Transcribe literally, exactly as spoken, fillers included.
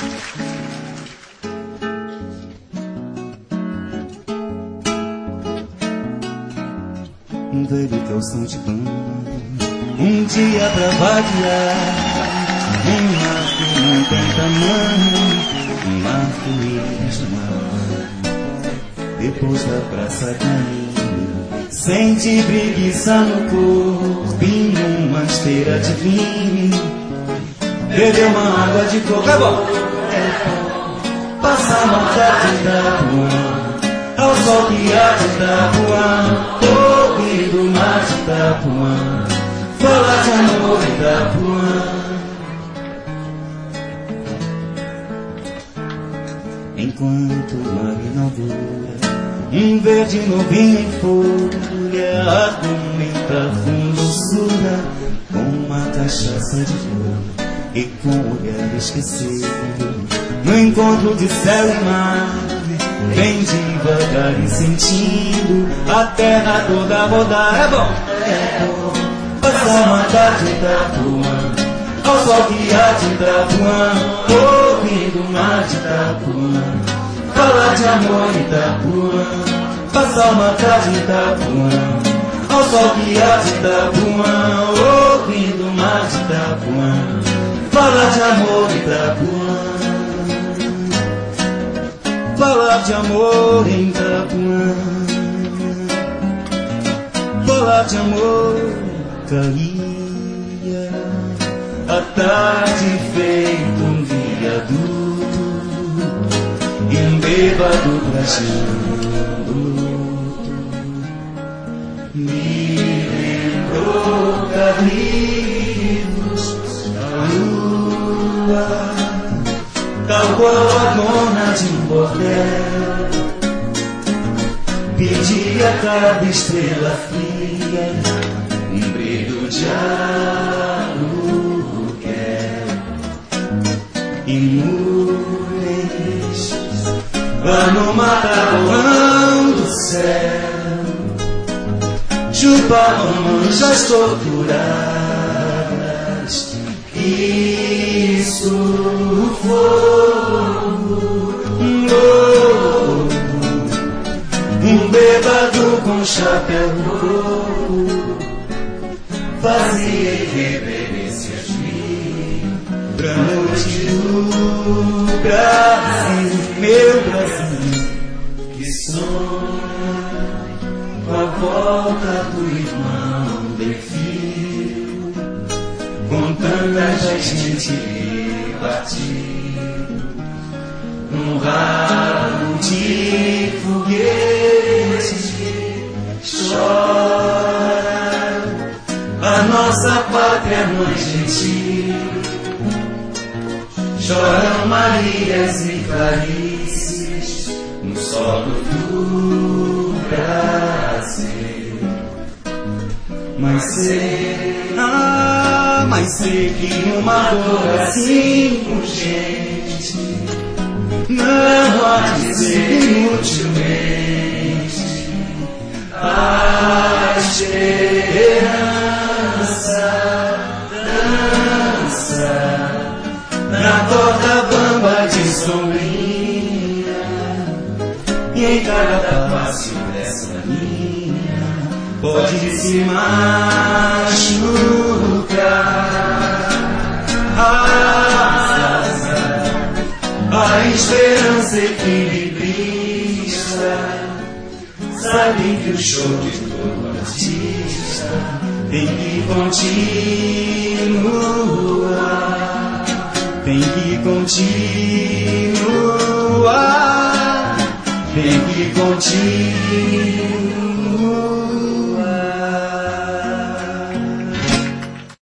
Um velho calção de pano, um dia pra variar. Um marco não tem tamanho, um arco-íris no mar. Depois da praça caindo, sente preguiça no corpo, em uma esteira de vinho. Bebeu uma água de coco, é bom. Passa uma tarde de Itapuã, ao sol que há de Itapuã, ouvindo o mar de Itapuã, falar de amor em Itapuã. Enquanto o mar inaugura um verde novinho em folha, argumenta a fundosura com uma cachaça de flor e com o olhar esquecido. No encontro de céu e mar, vem devagar e sentindo a terra toda rodar. É bom, é bom. Passar uma tarde em Itapuã, ao sol que há de Itapuã, ouvindo o mar de Itapuã, falar de amor em Itapuã. Passar uma tarde em Itapuã, ao sol que há de Itapuã, ouvindo o mar de Itapuã, falar de amor em Itapuã. Falar de amor em Itapuã, falar de amor. Caía a tarde feito um viaduto e um bêbado crachando. Me lembrou Carlinhos da lua, tal qual a dona de um bordel, pedia a cada estrela fria um brilho de aluguel. E nuvens lá no matarão do céu chupavam manchas torturadas. Isso fogo, um lobo, um bêbado com chapéu novo, fazia reverências mil pra noite do Brasil, meu Brasil, que sonha com a volta do irmão Delfim, com tanta gente que partiu num rabo de foguete. Chora a nossa pátria, mãe gentil, choram Marias e Clarices no solo do Brasil. Mas sei, ah, mas sei que uma dor assim urgente não há de ser inutilmente a esperança dança na corda bamba de sombrinha, e em cada passo dessa linha pode se machucar. A esperança equilibrista sabe que o show de todo artista tem que continuar, tem que continuar, tem que continuar.